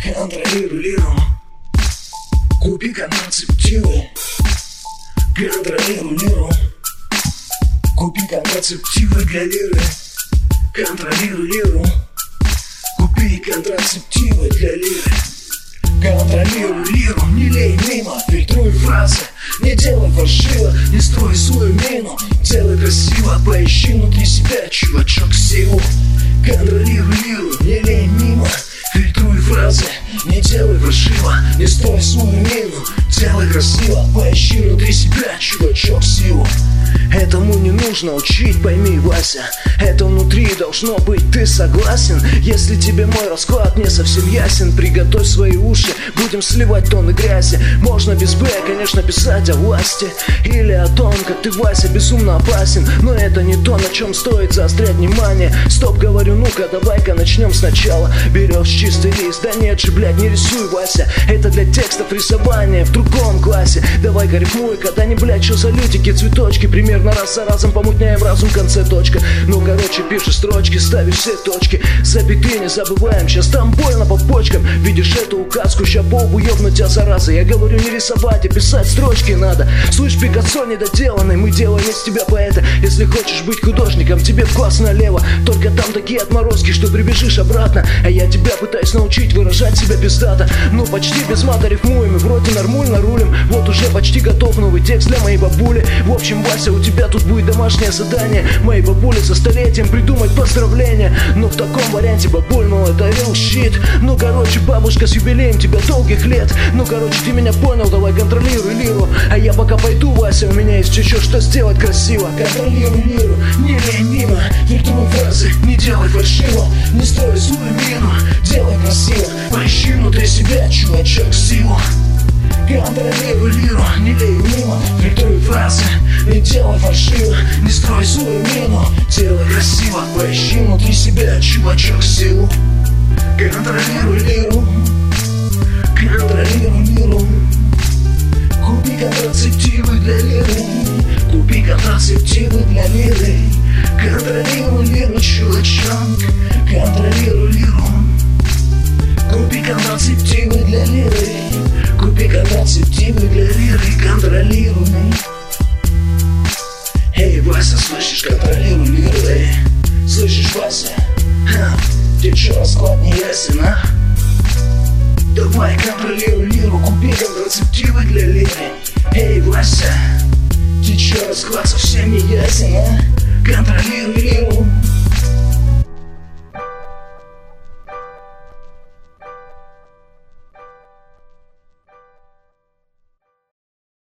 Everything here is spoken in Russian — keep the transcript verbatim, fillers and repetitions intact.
Контролируй лиру, купи контрацептивы. Контролируй лиру, купи контрацептивы для лиры. Контролируй лиру, купи контрацептивы для лиры. Контролируй лиру, не лей мимо, фильтруй фразы, не делай фальшиво, не строй свою мину. Делай красиво, поищи внутри себя, чувачок, силу. Контролируй лиру, не лей мимо, фильтруй фразы, не делай фальшиво, не строй свою мину. Делай красиво, поищи внутри себя, чувачок, силу. Этому не нужно учить, пойми, Вася, это внутри должно быть, ты согласен? Если тебе мой расклад не совсем ясен, приготовь свои уши, будем сливать тонны грязи. Можно без «Б», конечно, писать о власти или о том, как ты, Вася, безумно опасен. Но это не то, на чем стоит заострять внимание. Стоп, говорю, ну-ка, давай-ка начнем сначала. Берешь чистый лист, да нет же, блядь, не рисуй, Вася, это для текстов рисования в другом классе. Давай-ка рифмуй, когда не, блядь, что за лютики, цветочки. Примерно раз за разом помутняем разум, в конце точка. Ну, короче, пишешь строчки, ставишь все точки, запятые не забываем, сейчас там больно по почкам. Видишь эту указку, ща по лбу ёбну тебя, зараза. Я говорю, не рисовать, а писать строчки надо. Слышь, Пикассо недоделанный, мы делаем из тебя поэта. Если хочешь быть художником, тебе в класс налево. Только там такие отморозки, что прибежишь обратно. А я тебя пытаюсь научить выражать себя пиздато. Ну, почти без мата рифмуем, и вроде нормально рулим. Вот уже почти готов новый текст для моей бабули. В общем, Вася, у тебя тут будет домашнее задание. Моей бабуле со столетием придумать поздравления. Но в таком варианте, бабуль, ну это real shit. Ну, короче, бабушка, с юбилеем тебя долгих лет. Ну, короче, ты меня понял, давай контролируй лиру. А я пока пойду, Вася, у меня есть еще что сделать красиво. Контролируй лиру, не лей мимо, фильтруй фразы, не делай фальшиво, не строй свою мину. Делай красиво, поищи внутри себя, чувачок, силу. Контролируй лиру, не лей мимо, фильтруй фразы, не делай фальшиво, не строй свою мину. Делай красиво, поищи внутри себя, чувачок, силу. Контролируй лиру, контролируй лиру, купи контрацептивы для лиры. Купи контрацептивы для лиры. Контролируй лиру, чувачок, контролируй лиру. Купи контрацептивы для лиры. Купи контрацептивы для лиры. Контролируй. Эй, Вася, слышишь, контролируй лиру, эй. Слышишь, Вася? Ха, тебе чё, расклад не ясен, а? Давай контролируй лиру, купи контрацептивы для лиры. Эй, Вася, тебе чё, расклад совсем не ясен, а?